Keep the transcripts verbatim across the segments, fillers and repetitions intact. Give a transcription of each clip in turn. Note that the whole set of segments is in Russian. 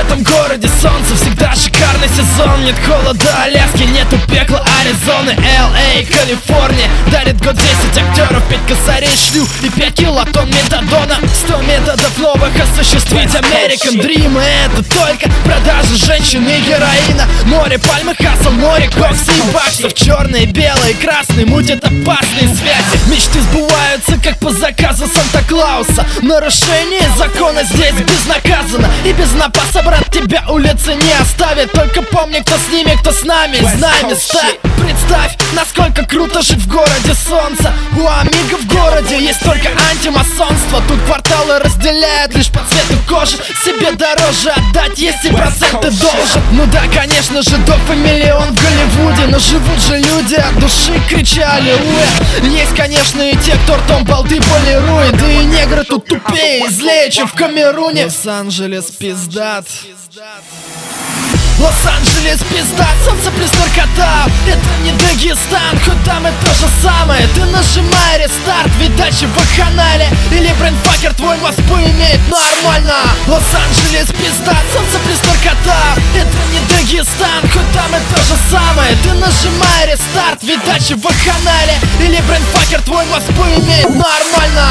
этом городе солнце, всегда шикарный сезон. Нет холода Аляски, нету пекла Аризоны. Эл Эй, Калифорния дарит год десять актеров, пять косарей шлю и пять килотонн метадона. Сто методов новых осуществить American Dream. И это только продажи женщин и героина. Море пальмы, хасл, море кокса и баксов. Черные, белые, красные мутят опасные связи. Мечты сбываются, как по заказу Санта-Клауса. Нарушение закона здесь безнаказанно. И без напаса, брат, тебя улицы не оставит. Только помни, кто с ними, кто с нами. Знай места. Представь, насколько круто жить в городе солнца. У амигов в городе есть только антимасонство. Тут кварталы разделяют лишь по цвету кожи. Себе дороже отдать, если проценты должен. Ну да, конечно же, доп. И миллион в Голливуде. Но живут же люди от души, кричали уэ. Есть, конечно, и те, кто ртом болты полирует. Да и негры тут тупее и злее, чем в Камеруне. Лос-Анджелес пиздат. Лос-Анджелес пизда, солнце плюс наркота. Это не Дагестан, хоть там и то же самое. Ты нажимай рестарт, ведь дальше в канале. Или брейнфакер твой мозг поимеет нормально. Лос-Анджелес пизда, солнце плюс наркота. Это не Дагестан, хоть там и то же самое. Ты нажимай рестарт, ведь дальше в канале. Или брейнфакер твой мозг поимеет нормально.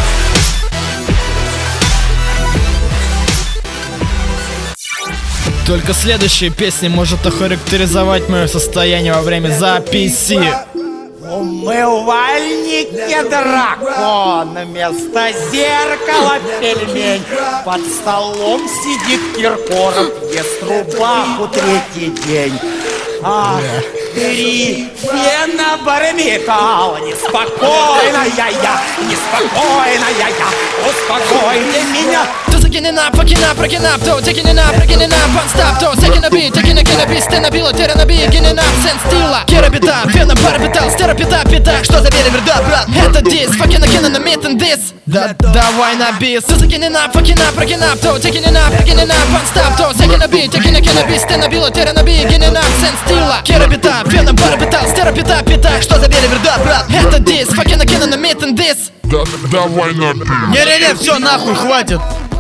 Только следующая песня может охарактеризовать мое состояние во время записи. В умывальнике дракон, вместо зеркала пельмень. Под столом сидит Киркоров, ест рубаху третий день. Ах, Гриффина Бармикал, неспокойная я, неспокойная я, успокойте меня. Taking it up, fucking up, breaking up, though, taking it up, breaking it up, one stop, though, taking a beat, taking a killer beat, stand up, терра на beat, getting up, сен стила. Керабита, фена, барбитал, стеропита, пита. Что за переверда, брат? Это дис, fucking a killer на meet and this. Да, давай на бис. Taking it up, fucking up, breaking up, though, taking it up, breaking it up, one stop, though, taking a beat, taking a killer beat, stand up, терра на beat, getting up, сен стила. Керабита, фена, барбитал, стеропита, пита. Что за переверда, брат? Это дис, fucking a killer на meet and this. Да, давай на бис. Не-не-не, все, нахуй, хватит.